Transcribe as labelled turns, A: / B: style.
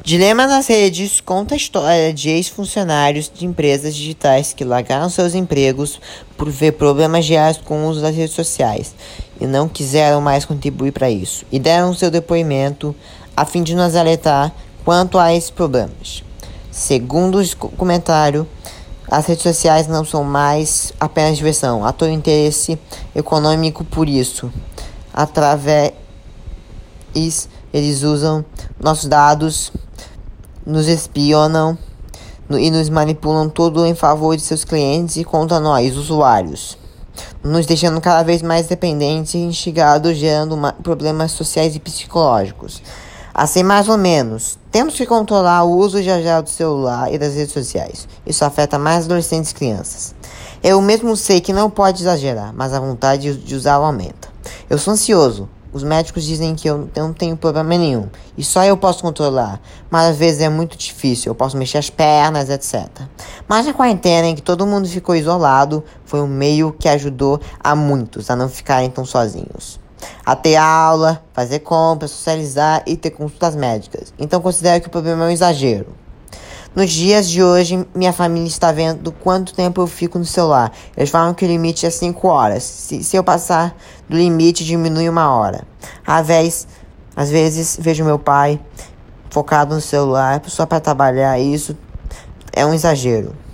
A: Dilema nas redes conta a história de ex-funcionários de empresas digitais que largaram seus empregos por ver problemas reais com o uso das redes sociais e não quiseram mais contribuir para isso, e deram seu depoimento a fim de nos alertar quanto a esses problemas. Segundo o comentário, as redes sociais não são mais apenas diversão, há todo interesse econômico por isso. Através eles usam nossos dados, nos espionam e nos manipulam tudo em favor de seus clientes e contra nós, usuários, nos deixando cada vez mais dependentes e instigados, gerando problemas sociais e psicológicos. Assim, mais ou menos, temos que controlar o uso exagerado do celular e das redes sociais. Isso afeta mais adolescentes e crianças. Eu mesmo sei que não pode exagerar, mas a vontade de usá-lo aumenta. Eu sou ansioso. Os médicos dizem que eu não tenho problema nenhum e só eu posso controlar, mas às vezes é muito difícil, eu posso mexer as pernas, etc. Mas a quarentena em que todo mundo ficou isolado foi um meio que ajudou a muitos a não ficarem tão sozinhos. A ter aula, fazer compras, socializar e ter consultas médicas. Então considero que o problema é um exagero. Nos dias de hoje, minha família está vendo quanto tempo eu fico no celular. Eles falam que o limite é 5 horas. Se eu passar do limite, diminui 1 hora. Às vezes, vejo meu pai focado no celular só para trabalhar. E isso é um exagero.